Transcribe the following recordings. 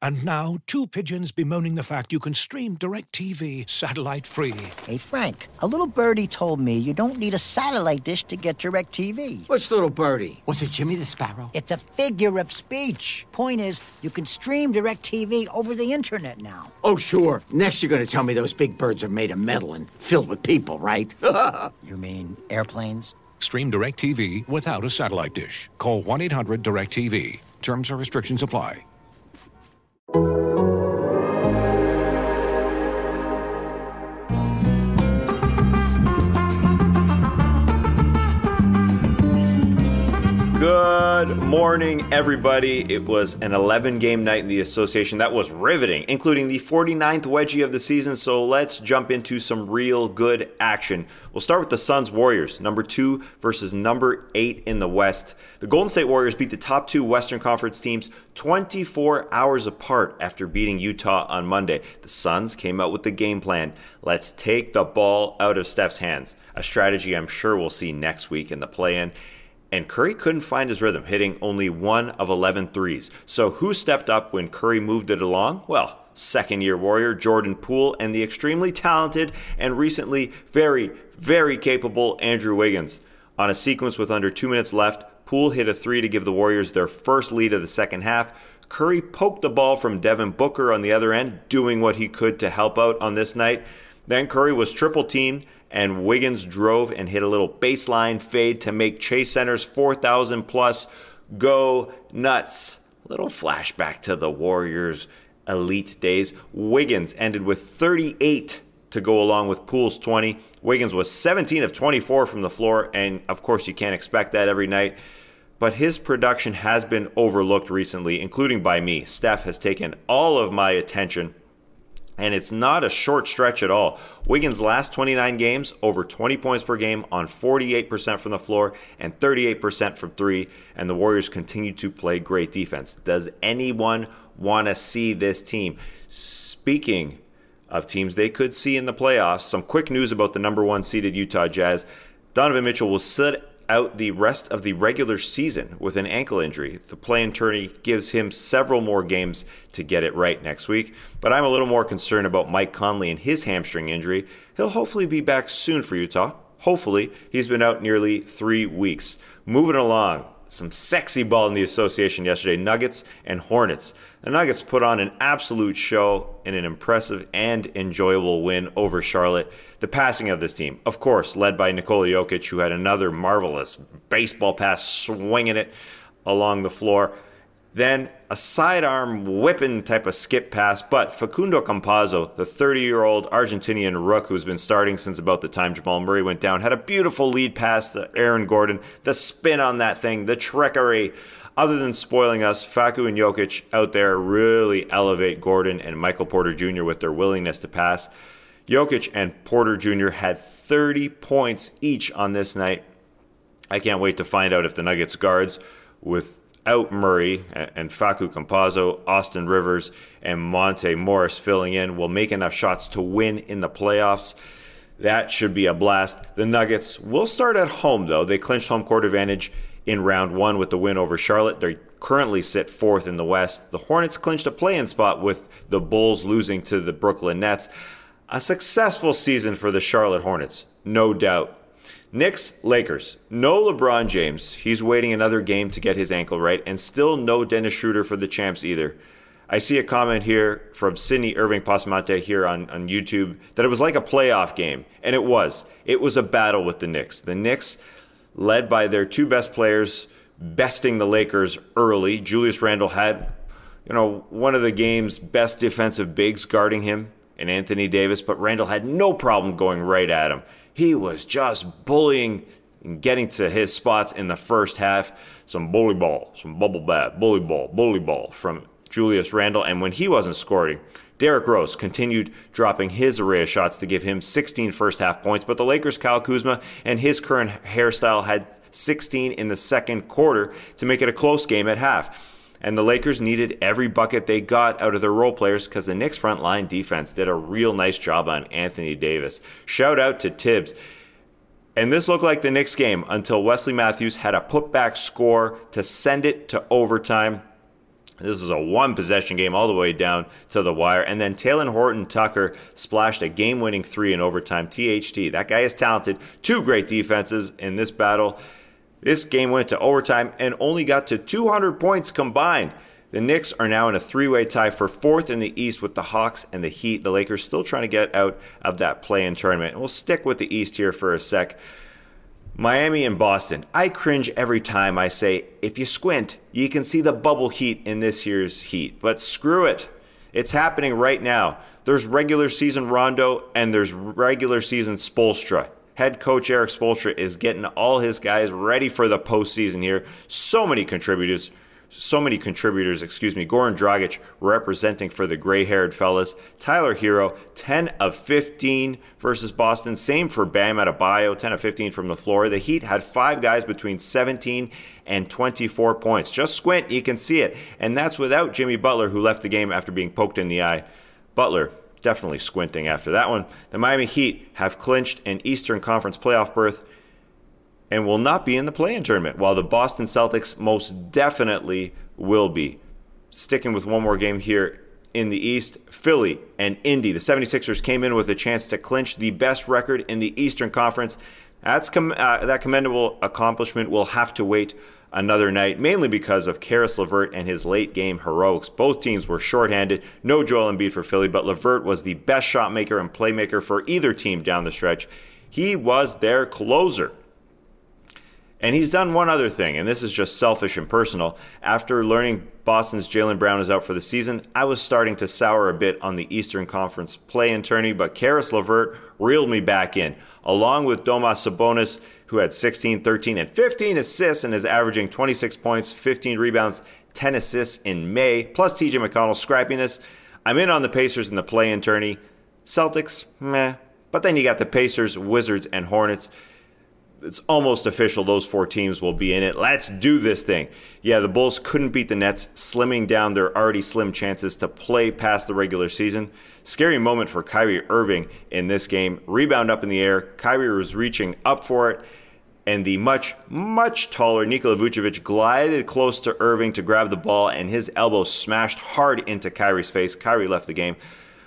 And now, two pigeons bemoaning the fact you can stream DirecTV satellite-free. Hey, Frank, a little birdie told me you don't need a satellite dish to get DirecTV. Which little birdie? Was it Jimmy the Sparrow? It's a figure of speech. Point is, you can stream DirecTV over the internet now. Oh, sure. Next you're going to tell me those big birds are made of metal and filled with people, right? You mean airplanes? Stream DirecTV without a satellite dish. Call 1-800-DirecTV. Terms and restrictions apply. Good morning, everybody. It was an 11-game night in the association. That was riveting, including the 49th wedgie of the season. So let's jump into some real good action. We'll start with the Suns-Warriors, number 2 versus number 8 in the West. The Golden State Warriors beat the top 2 Western Conference teams 24 hours apart after beating Utah on Monday. The Suns came out with the game plan. Let's take the ball out of Steph's hands, a strategy I'm sure we'll see next week in the play-in. And Curry couldn't find his rhythm, hitting only 1 of 11 threes. So who stepped up when Curry moved it along? Well, second-year Warrior Jordan Poole and the extremely talented and recently very, very capable Andrew Wiggins. On a sequence with under 2 minutes left, Poole hit a three to give the Warriors their first lead of the second half. Curry poked the ball from Devin Booker on the other end, doing what he could to help out on this night. Then Curry was triple-teamed, and Wiggins drove and hit a little baseline fade to make Chase Center's 4,000 plus go nuts. Little flashback to the Warriors' elite days. Wiggins ended with 38 to go along with Poole's 20. Wiggins was 17 of 24 from the floor, and of course you can't expect that every night. But his production has been overlooked recently, including by me. Steph has taken all of my attention. And it's not a short stretch at all. Wiggins' last 29 games, over 20 points per game on 48% from the floor and 38% from three. And the Warriors continue to play great defense. Does anyone want to see this team? Speaking of teams they could see in the playoffs, some quick news about the number 1 seeded Utah Jazz. Donovan Mitchell will sit out the rest of the regular season with an ankle injury. The play-in tourney gives him several more games to get it right next week, but I'm a little more concerned about Mike Conley and his hamstring injury. He'll hopefully be back soon for Utah. Hopefully. He's been out nearly 3 weeks. Moving along, some sexy ball in the association yesterday, Nuggets and Hornets. The Nuggets put on an absolute show in an impressive and enjoyable win over Charlotte. The passing of this team, of course, led by Nikola Jokic, who had another marvelous baseball pass swinging it along the floor. Then a sidearm whipping type of skip pass, but Facundo Campazzo, the 30-year-old Argentinian rook who's been starting since about the time Jamal Murray went down, had a beautiful lead pass to Aaron Gordon. The spin on that thing, the trickery. Other than spoiling us, Facu and Jokic out there really elevate Gordon and Michael Porter Jr. with their willingness to pass. Jokic and Porter Jr. had 30 points each on this night. I can't wait to find out if the Nuggets guards without Murray and Facu Campazzo, Austin Rivers, and Monte Morris filling in will make enough shots to win in the playoffs. That should be a blast. The Nuggets will start at home, though. They clinched home court advantage in round 1 with the win over Charlotte. They currently sit 4th in the West. The Hornets clinched a play-in spot with the Bulls losing to the Brooklyn Nets. A successful season for the Charlotte Hornets, no doubt. Knicks, Lakers. No LeBron James. He's waiting another game to get his ankle right, and still no Dennis Schroeder for the champs either. I see a comment here from Sydney Irving Pasmante here on YouTube that it was like a playoff game, and it was. It was a battle with the Knicks. The Knicks, led by their 2 best players, besting the Lakers early. Julius Randle had, one of the game's best defensive bigs guarding him and Anthony Davis, but Randle had no problem going right at him. He was just bullying and getting to his spots in the first half. Some bully ball, some bubble bath, bully ball from Julius Randle. And when he wasn't scoring, Derrick Rose continued dropping his array of shots to give him 16 first-half points, but the Lakers' Kyle Kuzma and his current hairstyle had 16 in the second quarter to make it a close game at half. And the Lakers needed every bucket they got out of their role players because the Knicks' front-line defense did a real nice job on Anthony Davis. Shout out to Tibbs. And this looked like the Knicks game until Wesley Matthews had a putback score to send it to overtime. This is a one-possession game all the way down to the wire. And then Taylor Horton-Tucker splashed a game-winning 3 in overtime. THT, that guy is talented. 2 great defenses in this battle. This game went to overtime and only got to 200 points combined. The Knicks are now in a 3-way tie for 4th in the East with the Hawks and the Heat. The Lakers still trying to get out of that play-in tournament. We'll stick with the East here for a sec. Miami and Boston. I cringe every time I say, if you squint, you can see the bubble heat in this year's Heat. But screw it. It's happening right now. There's regular season Rondo and there's regular season Spoelstra. Head coach Eric Spoelstra is getting all his guys ready for the postseason here. So many contributors. Goran Dragic representing for the gray-haired fellas. Tyler Hero, 10 of 15 versus Boston. Same for Bam Adebayo, 10 of 15 from the floor. The Heat had 5 guys between 17 and 24 points. Just squint, you can see it. And that's without Jimmy Butler, who left the game after being poked in the eye. Butler definitely squinting after that one. The Miami Heat have clinched an Eastern Conference playoff berth and will not be in the play-in tournament, while the Boston Celtics most definitely will be. Sticking with one more game here in the East, Philly and Indy. The 76ers came in with a chance to clinch the best record in the Eastern Conference. That commendable accomplishment will have to wait another night, mainly because of Karis LeVert and his late-game heroics. Both teams were shorthanded. No Joel Embiid for Philly, but LeVert was the best shot maker and playmaker for either team down the stretch. He was their closer. And he's done one other thing, and this is just selfish and personal. After learning Boston's Jaylen Brown is out for the season, I was starting to sour a bit on the Eastern Conference play-in tourney, but Karis LeVert reeled me back in, along with Domas Sabonis, who had 16, 13, and 15 assists and is averaging 26 points, 15 rebounds, 10 assists in May, plus TJ McConnell's scrappiness. I'm in on the Pacers in the play-in tourney. Celtics, meh. But then you got the Pacers, Wizards, and Hornets. It's almost official those 4 teams will be in it. Let's do this thing. Yeah, the Bulls couldn't beat the Nets, slimming down their already slim chances to play past the regular season. Scary moment for Kyrie Irving in this game. Rebound up in the air. Kyrie was reaching up for it, and the much, much taller Nikola Vucevic glided close to Irving to grab the ball, and his elbow smashed hard into Kyrie's face. Kyrie left the game.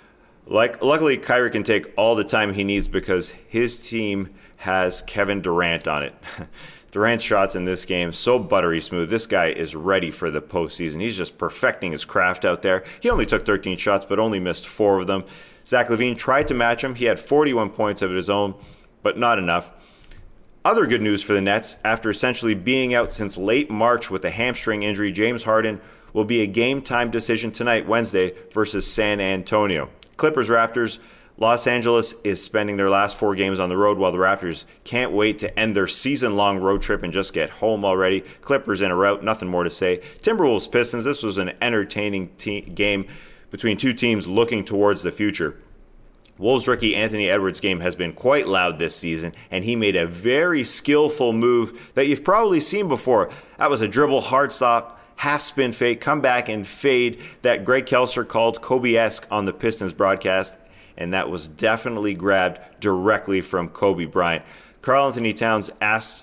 Luckily, Kyrie can take all the time he needs because his team has Kevin Durant on it. Durant's shots in this game, so buttery smooth. This guy is ready for the postseason. He's just perfecting his craft out there. He only took 13 shots, but only missed 4 of them. Zach LaVine tried to match him. He had 41 points of his own, but not enough. Other good news for the Nets, after essentially being out since late March with a hamstring injury, James Harden will be a game-time decision tonight, Wednesday, versus San Antonio. Clippers-Raptors. Los Angeles is spending their last 4 games on the road, while the Raptors can't wait to end their season-long road trip and just get home already. Clippers in a rout, nothing more to say. Timberwolves-Pistons, this was an entertaining game between 2 teams looking towards the future. Wolves rookie Anthony Edwards' game has been quite loud this season, and he made a very skillful move that you've probably seen before. That was a dribble, hard stop, half-spin fake, come back and fade that Greg Kelser called Kobe-esque on the Pistons broadcast. And that was definitely grabbed directly from Kobe Bryant. Karl Anthony Towns asked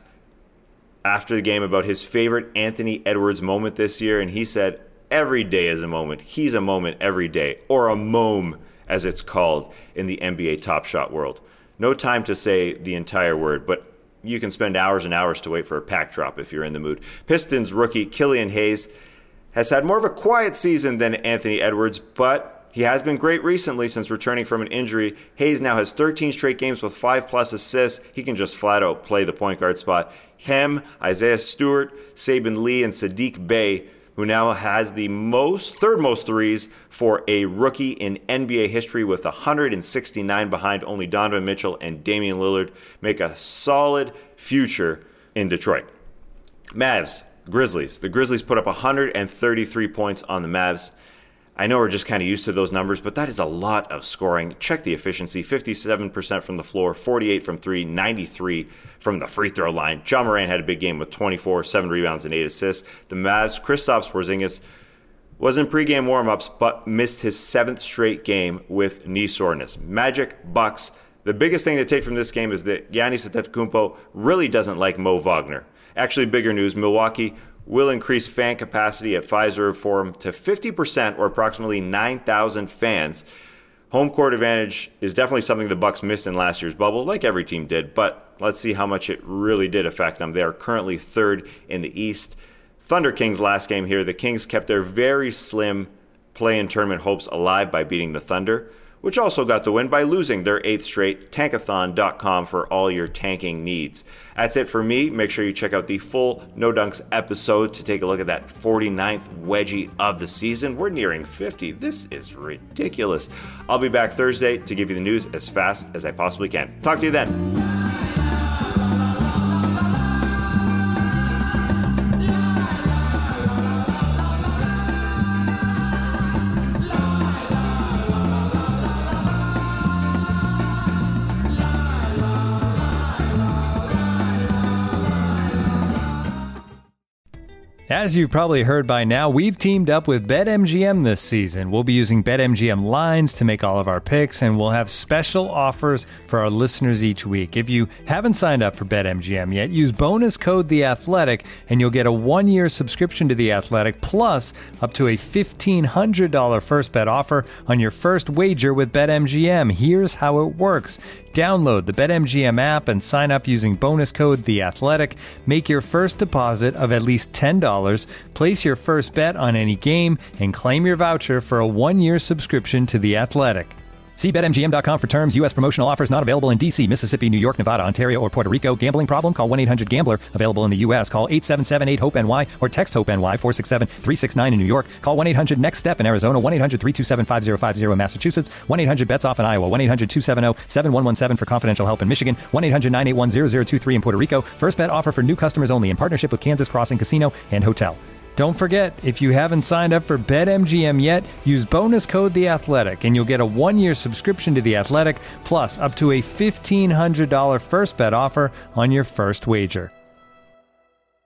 after the game about his favorite Anthony Edwards moment this year, and he said, every day is a moment. He's a moment every day, or a mome, as it's called in the NBA Top Shot world. No time to say the entire word, but you can spend hours and hours to wait for a pack drop if you're in the mood. Pistons rookie Killian Hayes has had more of a quiet season than Anthony Edwards, but he has been great recently since returning from an injury. Hayes now has 13 straight games with 5+ assists. He can just flat out play the point guard spot. Him, Isaiah Stewart, Saben Lee, and Sadiq Bey, who now has the third most threes for a rookie in NBA history with 169 behind only Donovan Mitchell and Damian Lillard, make a solid future in Detroit. Mavs, Grizzlies. The Grizzlies put up 133 points on the Mavs. I know we're just kind of used to those numbers, but that is a lot of scoring. Check the efficiency, 57% from the floor, 48 from 3, 93 from the free throw line. Ja Morant had a big game with 24, 7 rebounds, and 8 assists. The Mavs, Kristaps Porzingis was in pregame warmups, but missed his 7th straight game with knee soreness. Magic, Bucks. The biggest thing to take from this game is that Giannis Antetokounmpo really doesn't like Mo Wagner. Actually, bigger news, Milwaukee will increase fan capacity at Fiserv Forum to 50%, or approximately 9,000 fans. Home court advantage is definitely something the Bucks missed in last year's bubble, like every team did, but let's see how much it really did affect them. They are currently third in the East. Thunder Kings last game here. The Kings kept their very slim play-in tournament hopes alive by beating the Thunder, which also got the win by losing their 8th straight. Tankathon.com for all your tanking needs. That's it for me. Make sure you check out the full No Dunks episode to take a look at that 49th wedgie of the season. We're nearing 50. This is ridiculous. I'll be back Thursday to give you the news as fast as I possibly can. Talk to you then. As you've probably heard by now, we've teamed up with BetMGM this season. We'll be using BetMGM lines to make all of our picks, and we'll have special offers for our listeners each week. If you haven't signed up for BetMGM yet, use bonus code The Athletic, and you'll get a 1-year subscription to The Athletic, plus up to a $1,500 first bet offer on your first wager with BetMGM. Here's how it works. Download the BetMGM app and sign up using bonus code The Athletic. Make your first deposit of at least $10. Place your first bet on any game and claim your voucher for a 1-year subscription to The Athletic. See BetMGM.com for terms. U.S. promotional offers not available in D.C., Mississippi, New York, Nevada, Ontario, or Puerto Rico. Gambling problem? Call 1-800-GAMBLER. Available in the U.S. Call 877-8-HOPE-NY or text HOPE-NY 467-369 in New York. Call 1-800-NEXT-STEP in Arizona. 1-800-327-5050 in Massachusetts. 1-800-BETS-OFF in Iowa. 1-800-270-7117 for confidential help in Michigan. 1-800-981-0023 in Puerto Rico. First bet offer for new customers only in partnership with Kansas Crossing Casino and Hotel. Don't forget, if you haven't signed up for BetMGM yet, use bonus code The Athletic, and you'll get a 1-year subscription to The Athletic, plus up to a $1,500 first bet offer on your first wager.